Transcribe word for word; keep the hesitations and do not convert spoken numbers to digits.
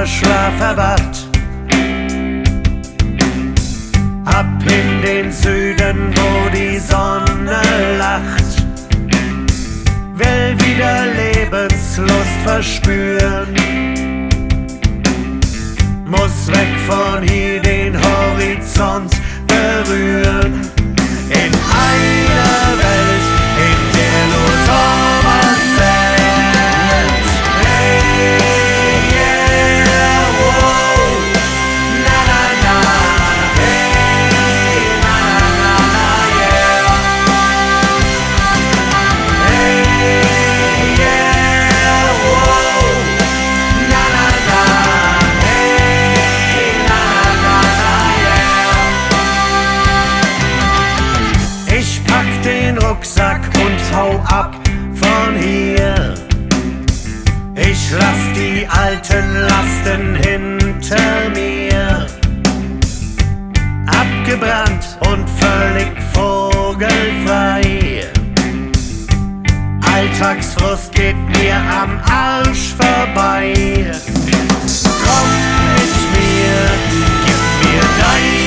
Schlaf erwacht. Ab in den Süden, wo die Sonne lacht. Will wieder Lebenslust verspüren. Muss weg von hier, den Horizont berühren. In einer Welt, in der nur Sommer zählt. Hey, yeah, wow, na na na, hey, na na na, yeah. Hey, yeah, wow, na na na, hey, na na na, yeah. Ich pack den Rucksack und hau ab von hier. Ich lass die alten Lasten hinter mir. Abgebrannt und völlig vogelfrei. Alltagsfrust geht mir am Arsch vorbei. Komm mit mir, gib mir dein